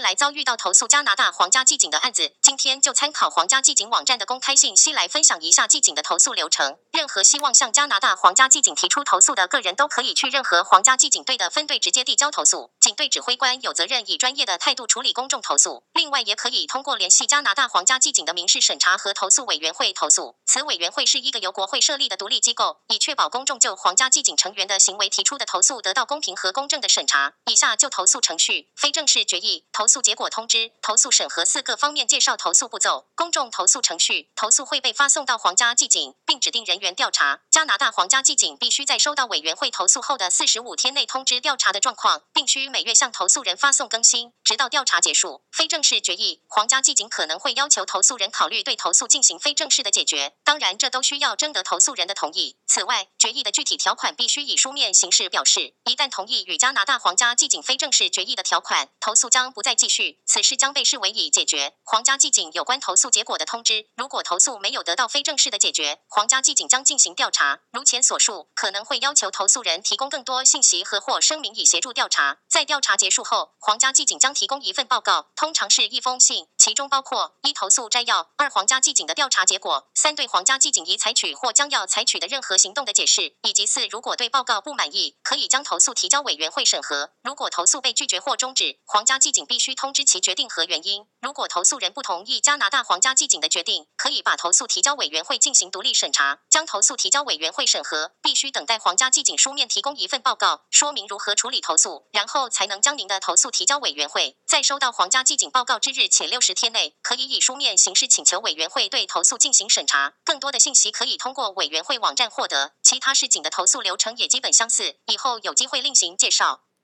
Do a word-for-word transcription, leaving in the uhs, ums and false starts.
来遭遇到投诉加拿大皇家技警的案子，今天就参考皇家技警网站的公开信息来分享一下技警的投诉流程。任何希望向加拿大皇家技警提出投诉的个人都可以去任何皇家技警队的分队直接递交投诉，警队指挥官有责任以专业的态度处理公众投诉。另外也可以通过联系加拿大皇家技警的民事审查和投诉委员会投诉。此委员会是一个由国会设立的独立机构，以确保公众就皇家技警成员的行为提出的投诉得到公平和公正的审查。以下就投诉程序、非正式决议、投诉结果通知、投诉审核四个方面介绍投诉步骤。公众投诉程序：投诉会被发送到皇家技警，并指定人员调查。加拿大皇家技警必须在收到委员会投诉后的四十五天内通知调查的状况，并需每月向投诉人发送更新，直到调查结束。非正式决议：皇家技警可能会要求投诉人考虑对投诉进行非正式的解决，当然这都需要征得投诉人的同意。此外，决议的具体条款必须以书面形式表示。一旦同意与加拿大皇家技警非正式决议的条款，投诉将不再继续，此事将被视为已解决。皇家技警有关投诉结果的通知：如果投诉没有得到非正式的解决，皇家技警将进行调查。如前所述，可能会要求投诉人提供更多信息和或声明以协助调查。在调查结束后，皇家技警将提供一份报告，通常是一封信，其中包括一投诉摘要，二皇家技警的调查结果，三对皇家技警已采取或将要采取的任何行动的解释，以及四如果对报告不满意，可以将投诉提交委员会审核。如果投诉被拒绝或终止，皇家技警必须通知其决定和原因。如果投诉人不同意加拿大皇家技警的决定，可以把投诉提交委员会进行独立审查。将投诉提交委员会审核，必须等待皇家技警书面提供一份报告，说明如何处理投诉，然后才能将您的投诉提交委员会。在收到皇家技警报告之日且六十天内，可以以书面形式请求委员会对投诉进行审查。更多的信息可以通过委员会网站获得。其他市警的投诉流程也基本相似，以后有机会另行介绍。